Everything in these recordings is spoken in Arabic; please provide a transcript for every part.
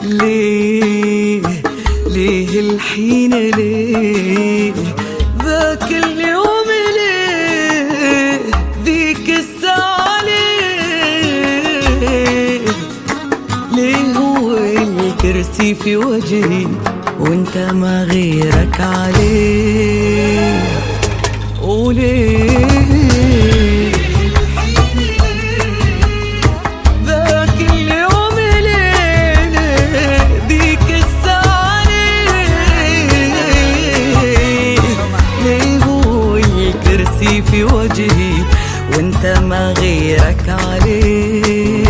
ليه ليه الحين ليه ذاك اليوم ليه ذيك الساعة ليه ليه هو الكرسي في وجهي وانت ما غيرك عليه وليه في وجهي وانت ما غيرك عليه.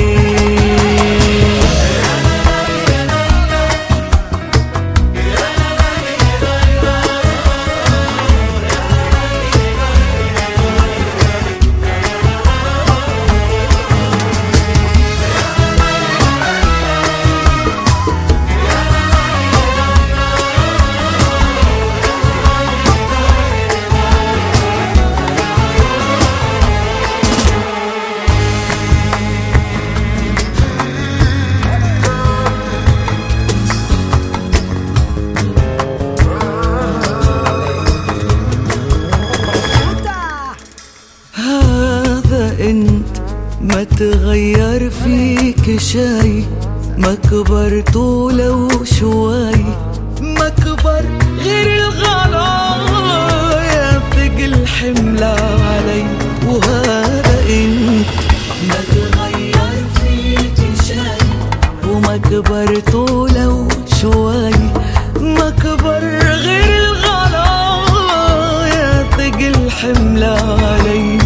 انت ما تغير فيك شي، ما كبرت ولو شوي، ما كبر غير الغلايا ثقل حملة علي. وهذا انت ما تغير فيك شي وما كبرت ولو شوي، ما كبر غير الغلايا ثقل حملة علي.